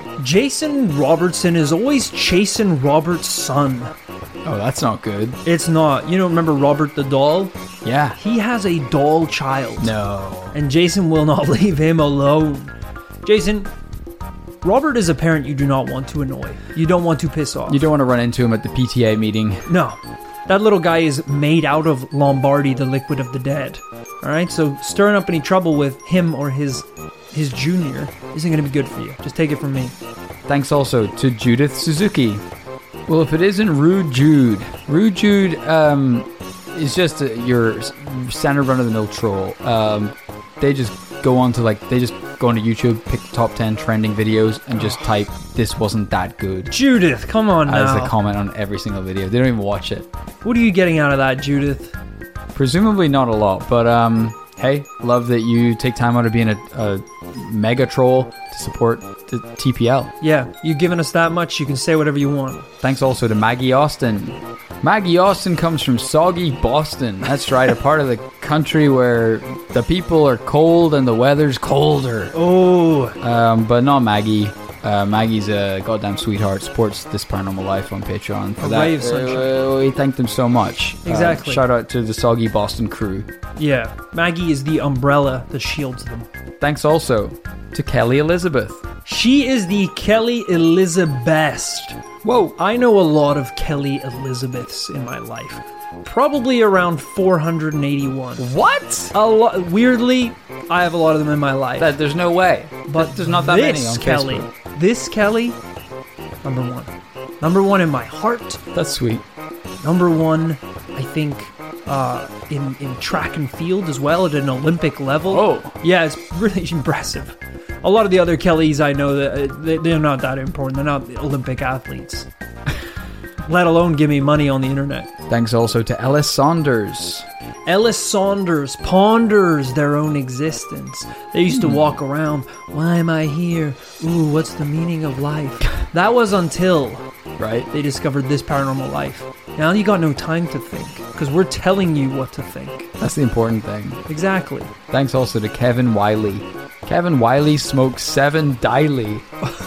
Speaker 1: Jason Robertson is always chasing Robert's son.
Speaker 2: Oh, that's not good.
Speaker 1: It's not. You don't remember Robert the doll?
Speaker 2: Yeah.
Speaker 1: He has a doll child.
Speaker 2: No.
Speaker 1: And Jason will not leave him alone. Jason, Robert is a parent you do not want to annoy. You don't want to piss off.
Speaker 2: You don't want to run into him at the P T A meeting.
Speaker 1: No. That little guy is made out of Lombardi, the liquid of the dead. Alright, so stirring up any trouble with him or his his junior isn't going to be good for you. Just take it from me.
Speaker 2: Thanks also to Judith Suzuki. Well, if it isn't Rude Jude, Rude Jude um, is just a, your standard run-of-the-mill troll. Um, they just go on to like, they just go onto YouTube, pick the top ten trending videos, and just type, this wasn't that good,
Speaker 1: Judith, come on
Speaker 2: as
Speaker 1: now.
Speaker 2: a comment on every single video. They don't even watch it.
Speaker 1: What are you getting out of that, Judith?
Speaker 2: Presumably not a lot, but um, hey, love that you take time out of being a, a mega troll to support the T P L.
Speaker 1: Yeah, you've given us that much, you can say whatever you want.
Speaker 2: Thanks also to Maggie Austin. Maggie Austin comes from soggy Boston. That's right, a part of the country where the people are cold and the weather's colder.
Speaker 1: Oh,
Speaker 2: Um, but not Maggie. Uh, Maggie's a goddamn sweetheart. Supports This Paranormal Life on Patreon. For
Speaker 1: A
Speaker 2: that,
Speaker 1: ray of sunshine.
Speaker 2: uh, we thank them so much. Uh,
Speaker 1: Exactly.
Speaker 2: shout out to the soggy Boston crew.
Speaker 1: yeah. Maggie is the umbrella that shields them.
Speaker 2: Thanks also to Kelly Elizabeth.
Speaker 1: She is the Kelly Elizabeth.
Speaker 2: Whoa.
Speaker 1: I know a lot of Kelly Elizabeths in my life. Probably around four hundred eighty-one.
Speaker 2: What?
Speaker 1: A lot. Weirdly, I have a lot of them in my life.
Speaker 2: That there's no way.
Speaker 1: but
Speaker 2: there's not that
Speaker 1: this
Speaker 2: many on
Speaker 1: Kelly,
Speaker 2: Facebook.
Speaker 1: this Kelly, number one. Number one in my heart.
Speaker 2: That's sweet.
Speaker 1: Number one, I think, uh, in, in track and field as well at an Olympic level.
Speaker 2: Oh.
Speaker 1: Yeah, it's really impressive. A lot of the other Kellys I know, that uh, they, they're not that important. They're not Olympic athletes. Let alone give me money on the internet.
Speaker 2: Thanks also to Ellis Saunders.
Speaker 1: Ellis Saunders ponders their own existence. They used to walk around, why am I here? Ooh, what's the meaning of life? That was until
Speaker 2: Right?
Speaker 1: they discovered This Paranormal Life. Now you got no time to think, because we're telling you what to think.
Speaker 2: That's the important thing.
Speaker 1: Exactly.
Speaker 2: Thanks also to Kevin Wiley. Kevin Wiley smokes seven daily.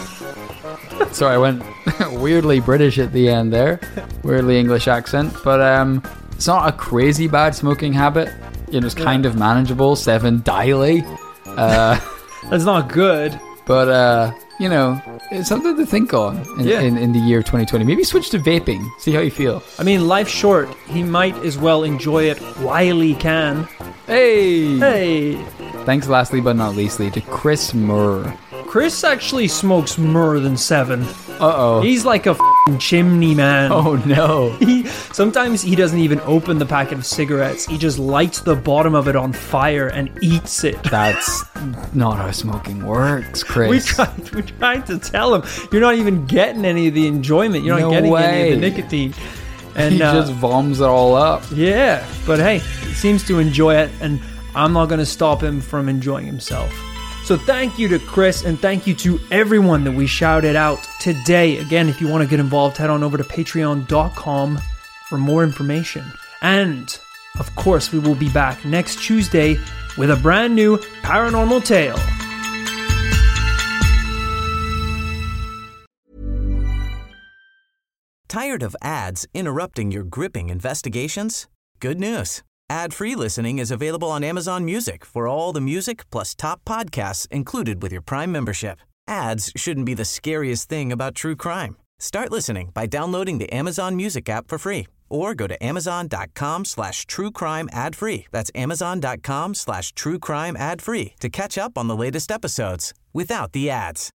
Speaker 2: Sorry, I went weirdly British at the end there. Weirdly English accent. But um, it's not a crazy bad smoking habit. You know, it's kind of manageable. Seven daily. Uh,
Speaker 1: That's not good.
Speaker 2: but, uh, you know, it's something to think on in,
Speaker 1: Yeah.
Speaker 2: in, in the year twenty twenty. Maybe switch to vaping. See how you feel.
Speaker 1: I mean, life's short. He might as well enjoy it while he can.
Speaker 2: Hey!
Speaker 1: Hey,
Speaker 2: Thanks lastly but not leastly to Chris Murr.
Speaker 1: Chris actually smokes more than seven.
Speaker 2: Uh-oh.
Speaker 1: He's like a f***ing chimney man.
Speaker 2: Oh, no.
Speaker 1: He, sometimes he doesn't even open the packet of cigarettes. He just lights the bottom of it on fire and eats it.
Speaker 2: That's not how smoking works, Chris.
Speaker 1: We tried, we tried to tell him, you're not even getting any of the enjoyment. You're not
Speaker 2: No
Speaker 1: getting any
Speaker 2: way.
Speaker 1: of the nicotine. And
Speaker 2: he
Speaker 1: uh,
Speaker 2: just voms it all up.
Speaker 1: yeah, but hey, he seems to enjoy it, and I'm not going to stop him from enjoying himself. So thank you to Chris, and thank you to everyone that we shouted out today. Again, if you want to get involved, head on over to patreon dot com for more information. And, of course, we will be back next Tuesday with a brand new paranormal tale.
Speaker 5: Tired of ads interrupting your gripping investigations? Good news. Ad-free listening is available on Amazon Music for all the music plus top podcasts included with your Prime membership. Ads shouldn't be the scariest thing about true crime. Start listening by downloading the Amazon Music app for free or go to amazon.com slash true crime ad free. That's amazon.com slash true crime ad free to catch up on the latest episodes without the ads.